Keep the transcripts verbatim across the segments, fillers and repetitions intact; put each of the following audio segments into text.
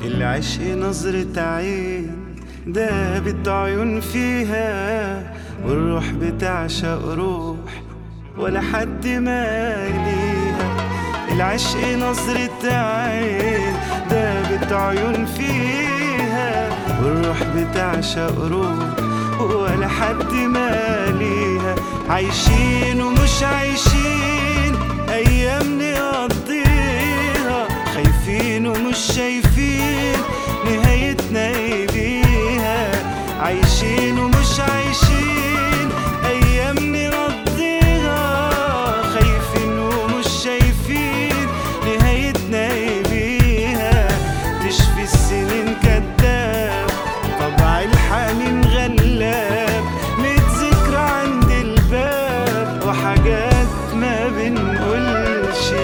العشق نظرة عين دابت عيون فيها، والروح بتعشق روح ولا حد ماليها. العشق نظرة عين دابت عيون فيها، والروح بتعشق روح ولا حد ماليها. عايشين ومش عايشين أيام نقضيها، خايفين ومش شايفين نهايتنا ايه بيها. عايشين ومش عايشين أيام نقضيها، خايفين ومش شايفين نهايتنا ايه بيها. تشفي السنين كداب، طبع الحنين غلاب، ميت ذكرى عند الباب وحاجات ما بنقولش.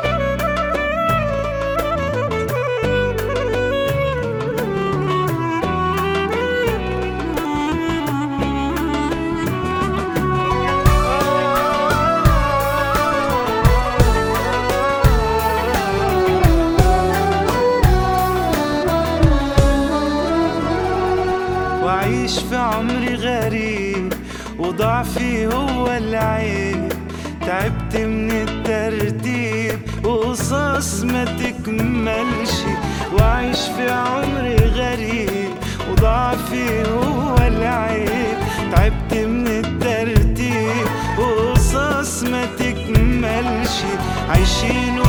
وعيش في عمري غريب وضعفي هو العيب، تعبت من الترتيب وقصص ما تكملش. وعيش في عمري غريب وضعفي هو العيب، تعبت من الترتيب وقصص ما تكملش. عايشين